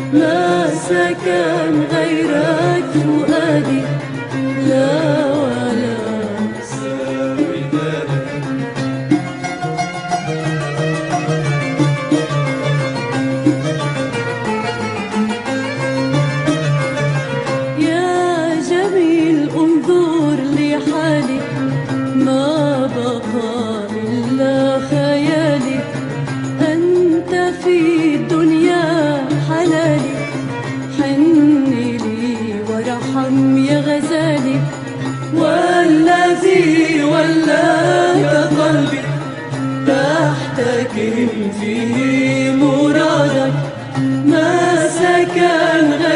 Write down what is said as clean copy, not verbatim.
ما سكن غيرك فؤادي، لا ولا يا جميل انظر لحالي، ما بقى إلا خيالي، أنت في الدنيا حلالي، حني لي وارحم يا غزالي، والذي ولاك قلبي تحتكم فيه مرادك، ما سكن